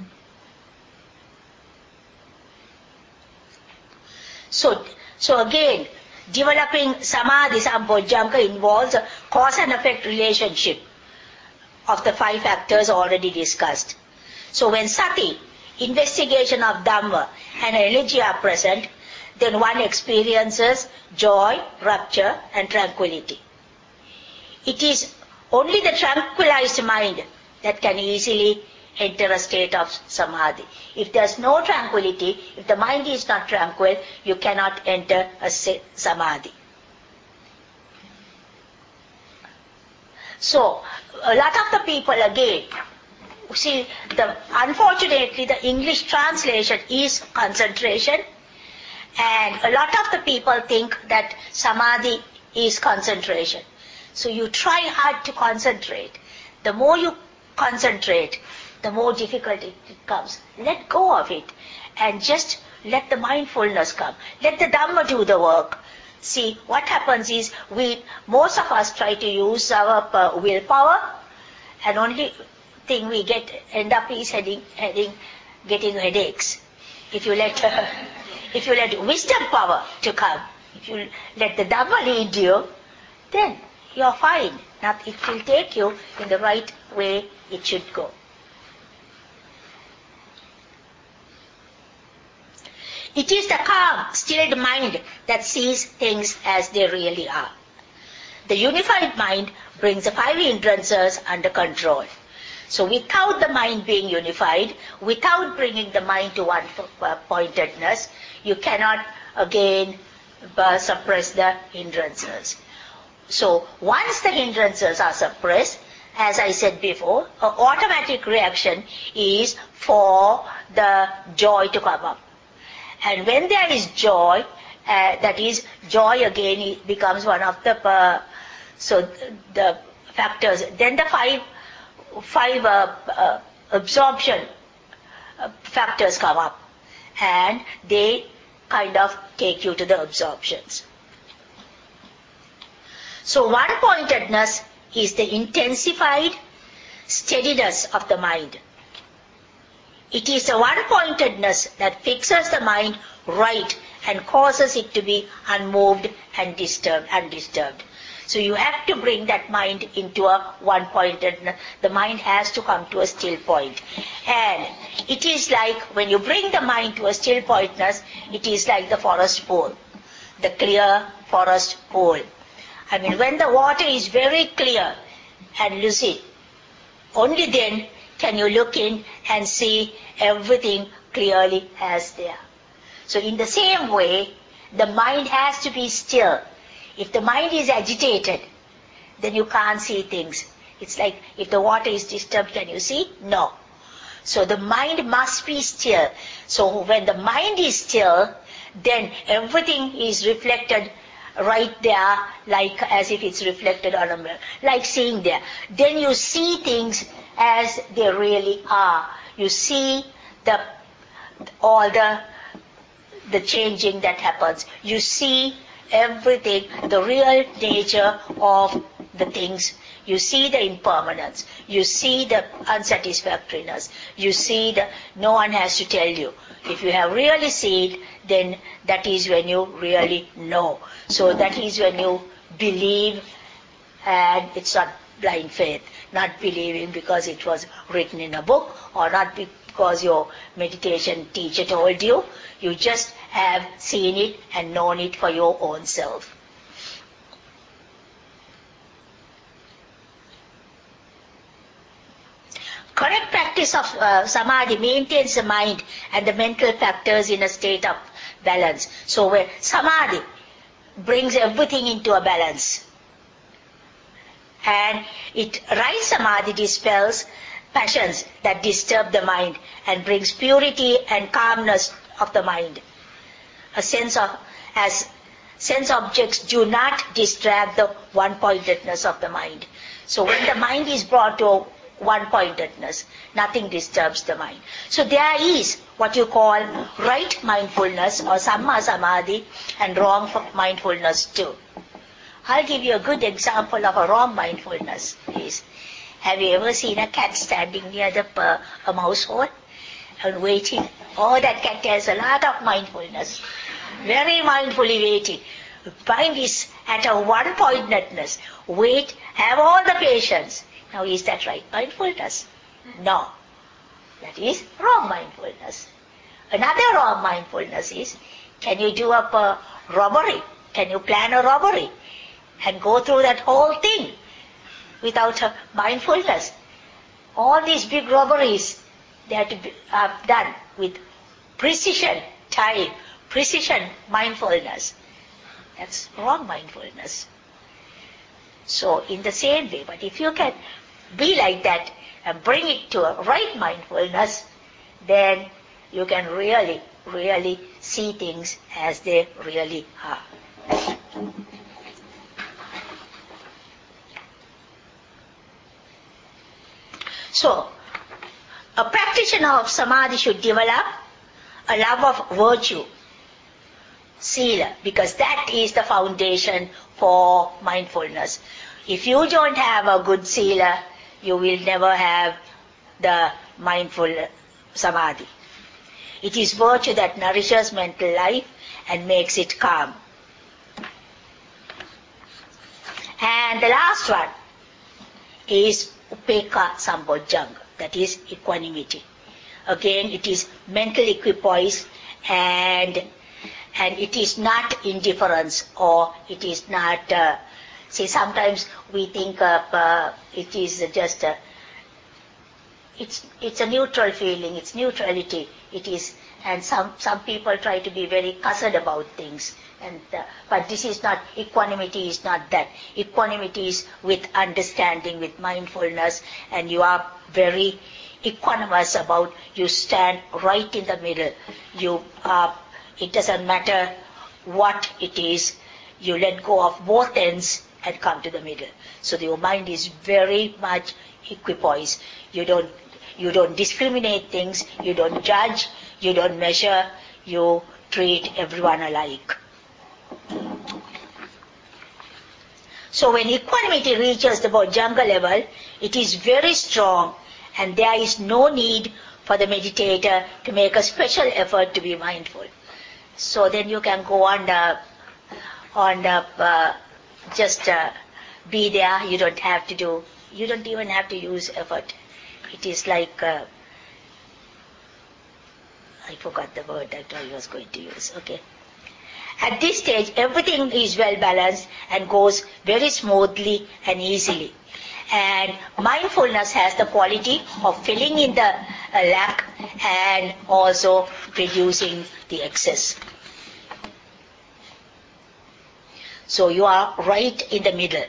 So, so again, developing samadhi sambojjhanga involves a cause and effect relationship of the five factors already discussed. So when sati, investigation of Dhamma and energy are present, then one experiences joy, rapture and tranquility. It is only the tranquilized mind that can easily enter a state of samadhi. If there's no tranquility, if the mind is not tranquil, you cannot enter a samadhi. So, a lot of the people again, see, the, unfortunately the English translation is concentration, and a lot of the people think that samadhi is concentration. So you try hard to concentrate. The more you concentrate, the more difficult it becomes. Let go of it and just let the mindfulness come. Let the Dhamma do the work. See, what happens is we, most of us try to use our uh, willpower, and only thing we get end up is heading, heading, getting headaches. If you let, uh, if you let wisdom power to come, if you let the Dhamma lead you, then you're fine. Now it will take you in the right way it should go. It is the calm, stilled mind that sees things as they really are. The unified mind brings the five hindrances under control. So without the mind being unified, without bringing the mind to one-pointedness, you cannot again uh, suppress the hindrances. So once the hindrances are suppressed, as I said before, an automatic reaction is for the joy to come up. And when there is joy, uh, that is, joy again it becomes one of the, uh, so the factors. Then the five, five uh, uh, absorption uh, factors come up, and they kind of take you to the absorptions. So one-pointedness is the intensified steadiness of the mind. It is the one-pointedness that fixes the mind right and causes it to be unmoved and disturbed, undisturbed. So you have to bring that mind into a one-pointedness. The mind has to come to a still point. And it is like when you bring the mind to a still pointness, it is like the forest pool, the clear forest pool. I mean, when the water is very clear and lucid, only then can you look in and see everything clearly as there. So in the same way, the mind has to be still. If the mind is agitated, then you can't see things. It's like if the water is disturbed, can you see? No. So the mind must be still. So when the mind is still, then everything is reflected right there, like as if it's reflected on a mirror, like seeing there. Then you see things as they really are. You see the all the the changing that happens. You see everything, the real nature of the things. You see the impermanence. You see the unsatisfactoriness. You see the, no one has to tell you. If you have really seen, then that is when you really know. So that is when you believe, and it's not blind faith, not believing because it was written in a book or not because your meditation teacher told you. You just have seen it and known it for your own self. Correct practice of uh, samadhi maintains the mind and the mental factors in a state of balance. So where samadhi brings everything into a balance. And it, right samadhi dispels passions that disturb the mind and brings purity and calmness of the mind. A sense of, as sense objects do not distract the one-pointedness of the mind. So when the mind is brought to one-pointedness, nothing disturbs the mind. So there is what you call right mindfulness or samma samadhi and wrong mindfulness too. I'll give you a good example of a wrong mindfulness. Is, have you ever seen a cat standing near the uh, a mouse hole and waiting? Oh, that cat has a lot of mindfulness. Very mindfully waiting. Mind is at a one-pointedness. Wait, have all the patience. Now, is that right mindfulness? No. That is wrong mindfulness. Another wrong mindfulness is, can you do up a robbery? Can you plan a robbery and go through that whole thing without a mindfulness? All these big robberies, they have to be uh, done with precision, time, precision, mindfulness. That's wrong mindfulness. So in the same way, but if you can be like that and bring it to a right mindfulness, then you can really, really see things as they really are. So, a practitioner of samadhi should develop a love of virtue, sila, because that is the foundation for mindfulness. If you don't have a good sila, you will never have the mindful samadhi. It is virtue that nourishes mental life and makes it calm. And the last one is upeka sambojjhanga, that is equanimity. Again, it is mental equipoise, and and it is not indifference, or it is not, uh, see, sometimes we think of, uh, it is just a, it's, it's a neutral feeling, it's neutrality, it is, and some, some people try to be very cussed about things, and, uh, but this is not, equanimity is not that. Equanimity is with understanding, with mindfulness, and you are very equanimous about, you stand right in the middle, you are, it doesn't matter what it is, you let go of both ends and come to the middle. So your mind is very much equipoise. You don't, you don't discriminate things, you don't judge, you don't measure, you treat everyone alike. So when equanimity reaches the bojjhanga level, it is very strong, and there is no need for the meditator to make a special effort to be mindful. So then you can go on the, on the, uh, just uh, be there. You don't have to do, you don't even have to use effort. It is like, uh, I forgot the word that I was going to use, okay. At this stage, everything is well balanced and goes very smoothly and easily. And mindfulness has the quality of filling in the uh, lack and also reducing the excess. So you are right in the middle.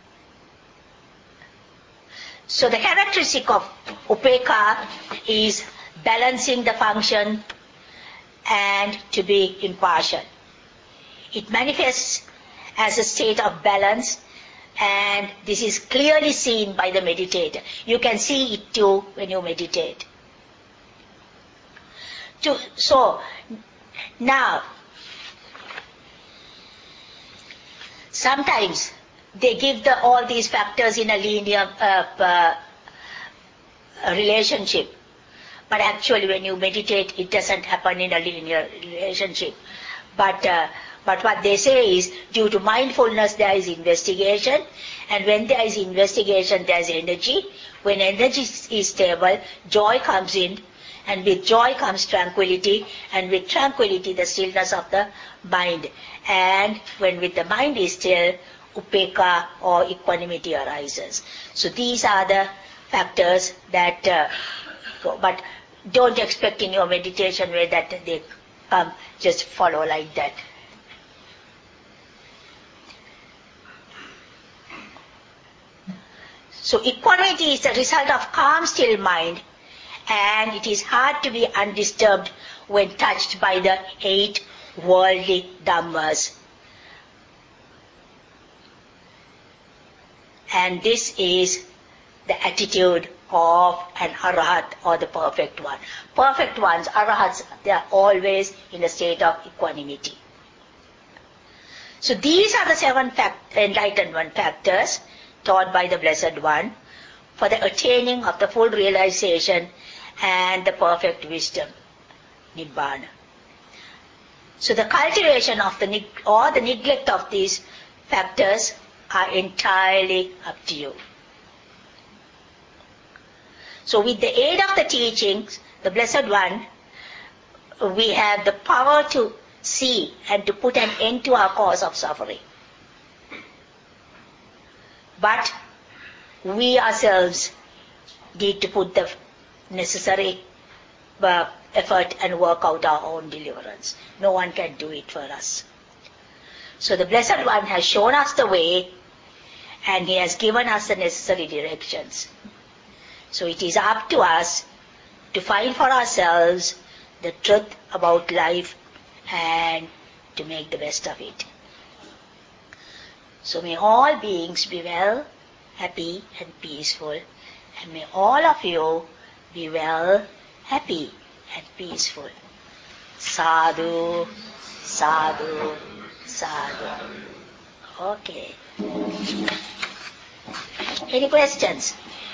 So the characteristic of upeka is balancing the function and to be impartial. It manifests as a state of balance, and this is clearly seen by the meditator. You can see it too when you meditate. To, so, now, sometimes they give the, all these factors in a linear uh, uh, relationship. But actually when you meditate, it doesn't happen in a linear relationship. But, uh, but what they say is, due to mindfulness there is investigation, and when there is investigation there is energy. When energy is stable, joy comes in, and with joy comes tranquility, and with tranquility the stillness of the mind. And when with the mind is still, upekkha or equanimity arises. So these are the factors that, uh, go, but don't expect in your meditation way that they come, just follow like that. So equanimity is the result of calm, still mind, and it is hard to be undisturbed when touched by the eight worldly dhammas. And this is the attitude of an arahat or the perfect one. Perfect ones, arahats, they are always in a state of equanimity. So these are the seven fact, enlightenment factors taught by the Blessed One for the attaining of the full realization and the perfect wisdom, Nibbana. So the cultivation of the or the neglect of these factors are entirely up to you. So with the aid of the teachings, the Blessed One, we have the power to see and to put an end to our cause of suffering. But we ourselves need to put the necessary uh, effort and work out our own deliverance. No one can do it for us. So the Blessed One has shown us the way, and He has given us the necessary directions. So it is up to us to find for ourselves the truth about life and to make the best of it. So may all beings be well, happy and peaceful, and may all of you be well, happy and peaceful. Sadhu, sadhu, sadhu. Okay. Any questions?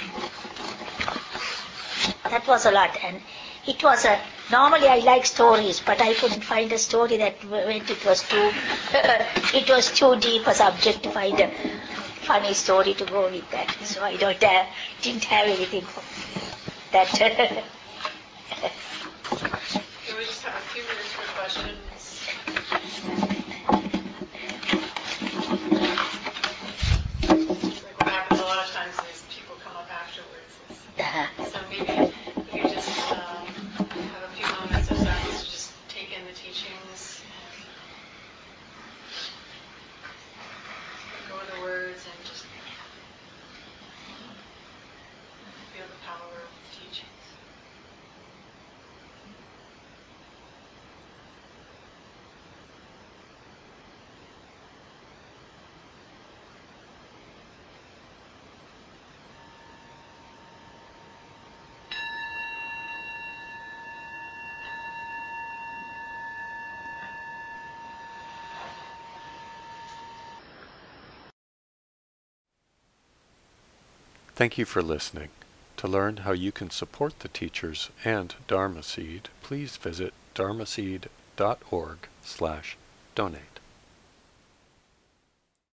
That was a lot, and it was a, normally I like stories, but I couldn't find a story that went, it was too, it was too deep a subject to find a funny story to go with that. So I don't have, didn't have anything for that. Can we just have a few minutes for questions? Like what happens a lot of times is people come up afterwards. Uh-huh. So maybe we could just um, have a few moments of silence to just take in the teachings and go over the words and just feel the power of the teachings. Thank you for listening. To learn how you can support the teachers and Dharma Seed, please visit dharmaseed dot org slash donate.